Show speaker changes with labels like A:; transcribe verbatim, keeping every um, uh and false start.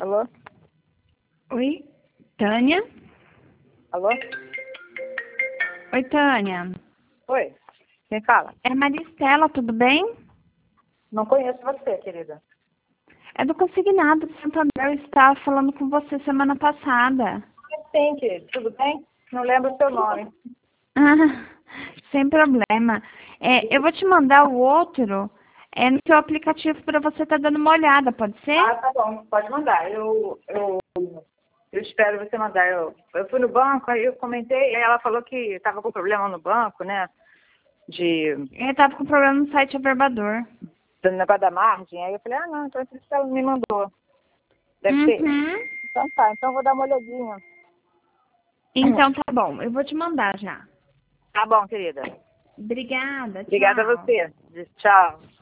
A: Alô?
B: Oi, Tânia?
A: Alô?
B: Oi, Tânia.
A: Oi, quem fala?
B: É Maristela, tudo bem?
A: Não conheço você, querida.
B: É do Consignado Santander, eu estava falando com você semana passada.
A: Sim, querido, tudo bem? Não lembro o seu nome.
B: Ah, sem problema. É, eu vou te mandar o outro é, no seu aplicativo para você estar dando uma olhada, pode ser?
A: Ah, tá bom, pode mandar. Eu, eu, eu espero você mandar. Eu, eu fui no banco, aí eu comentei, e ela falou que estava com problema no banco, né? De,
B: Eu estava com problema no site Averbador.
A: do negócio da margem. Aí eu falei, ah, não, então é por isso que ela me mandou. Deve ser.
B: Uhum.
A: Então tá, então eu vou dar uma olhadinha.
B: Então tá bom, eu vou te mandar já.
A: Tá bom, querida.
B: Obrigada,
A: Obrigada a
B: tchau.
A: você. Tchau.